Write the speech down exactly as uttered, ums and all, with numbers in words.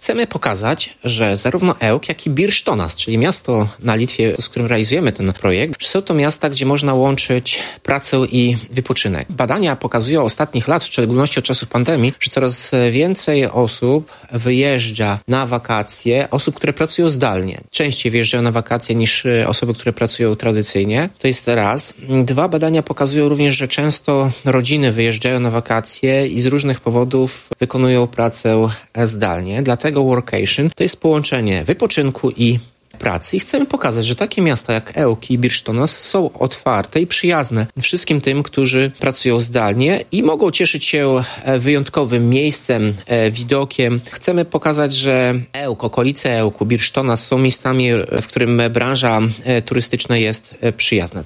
chcemy pokazać, że zarówno Ełk, jak i Birsztonas, czyli miasto na Litwie, z którym realizujemy ten projekt, są to miasta, gdzie można łączyć pracę i wypoczynek. Badania pokazują ostatnich lat, w szczególności od czasów pandemii, że coraz więcej osób wyjeżdża na wakacje, osób, które pracują zdalnie. Częściej wyjeżdżają na wakacje niż osoby, które pracują tradycyjnie. To jest raz. Dwa badania pokazują również, że często rodziny wyjeżdżają na wakacje i z różnych powodów wykonują pracę zdalnie. Dlatego workation to jest połączenie wypoczynku i pracy i chcemy pokazać, że takie miasta jak Ełk i Birsztonas są otwarte i przyjazne wszystkim tym, którzy pracują zdalnie i mogą cieszyć się wyjątkowym miejscem, widokiem. Chcemy pokazać, że Ełk, okolice Ełku, Birsztonas są miejscami, w którym branża turystyczna jest przyjazna.